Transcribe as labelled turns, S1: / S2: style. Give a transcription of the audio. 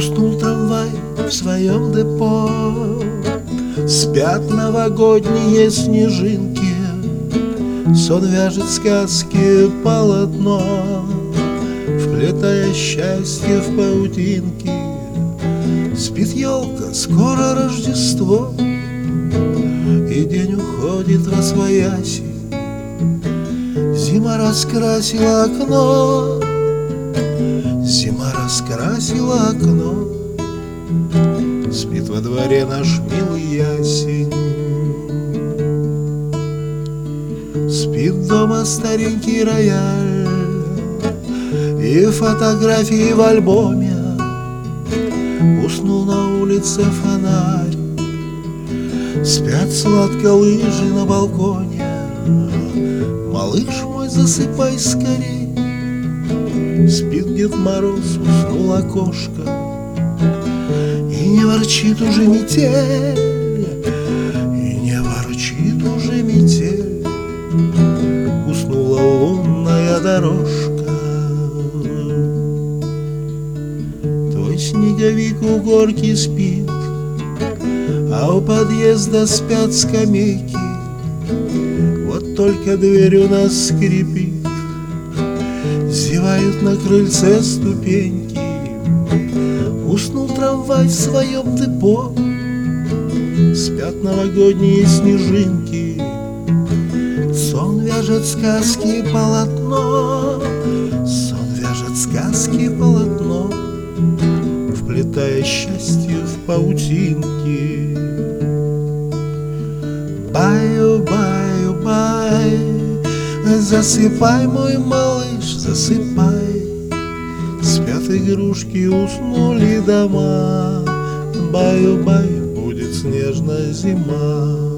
S1: Уснул трамвай в своем депо, спят новогодние снежинки, сон вяжет сказки полотно, вплетая счастье в паутинки. Спит елка, скоро Рождество, и день уходит восвояси. Зима раскрасила окно, зима раскрасила окно. Спит во дворе наш милый ясень. Спит дома старенький рояль и фотографии в альбоме. Уснул на улице фонарь, спят сладко лыжи на балконе. Малыш мой, засыпай скорей. Спит Дед Мороз, уснул окошко, и не ворчит уже метель, и не ворчит уже метель. Уснула лунная дорожка. Твой снеговик у горки спит, а у подъезда спят скамейки. Вот только дверь у нас скрипит, зевают на крыльце ступеньки. Уснул трамвай в своем депо, спят новогодние снежинки. Сон вяжет сказки полотно, сон вяжет сказки полотно, вплетая счастье в паутинки. Баю-баю-бай, засыпай, мой малыш, засыпай. Спят игрушки, уснули дома. Баю-бай, будет снежная зима.